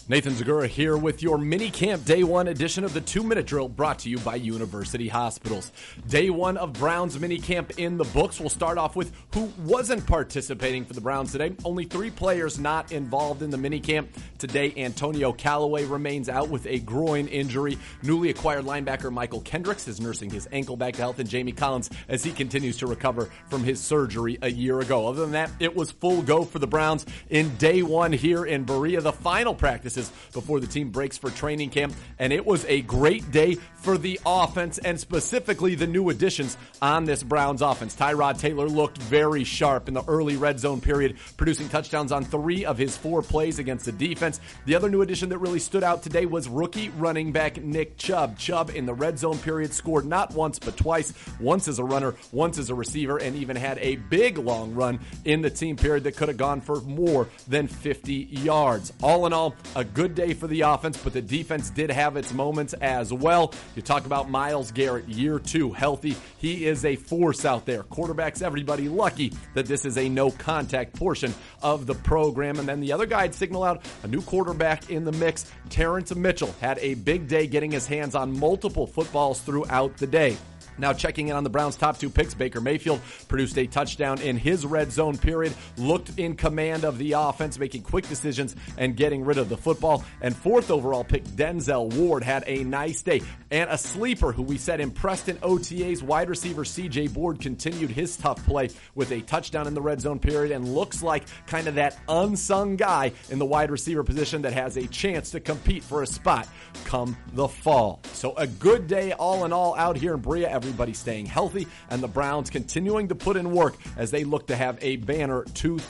Nathan Zagura here with your mini camp day one edition of the 2-Minute Drill brought to you by University Hospitals. Day one of Browns mini camp in the books. We'll start off with who wasn't participating for the Browns today. Only 3 players not involved in the mini camp today. Antonio Callaway remains out with a groin injury. Newly acquired linebacker Michael Kendricks is nursing his ankle back to health, and Jamie Collins as he continues to recover from his surgery a year ago. Other than that, it was full go for the Browns in day one here in Berea. The final practices before the team breaks for training camp, and it was a great day for the offense and specifically the new additions on this Browns offense. Tyrod Taylor looked very sharp in the early red zone period, producing touchdowns on 3 of his 4 plays against the defense. The other new addition that really stood out today was rookie running back Nick Chubb. Chubb in the red zone period scored not once but twice, once as a runner, once as a receiver, and even had a big long run in the team period that could have gone for more than 50 yards. All in all, a good day for the offense, but the defense did have its moments as well. You talk about Myles Garrett, year 2, healthy. He is a force out there. Quarterbacks, everybody lucky that this is a no-contact portion of the program. And then the other guy I'd signal out, a new quarterback in the mix, Terrence Mitchell, had a big day getting his hands on multiple footballs throughout the day. Now checking in on the Browns' top 2 picks, Baker Mayfield produced a touchdown in his red zone period, looked in command of the offense, making quick decisions and getting rid of the football. And 4th overall pick, Denzel Ward, had a nice day. And a sleeper who we said impressed in OTAs, wide receiver C.J. Board continued his tough play with a touchdown in the red zone period and looks like kind of that unsung guy in the wide receiver position that has a chance to compete for a spot come the fall. So a good day all in all out here in Berea. Everybody staying healthy, and the Browns continuing to put in work as they look to have a banner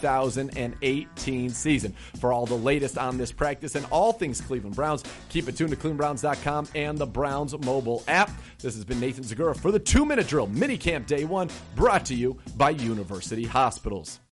2018 season. For all the latest on this practice and all things Cleveland Browns, keep it tuned to clevelandbrowns.com and the Browns mobile app. This has been Nathan Zagura for the 2-Minute Drill Minicamp Day 1, brought to you by University Hospitals.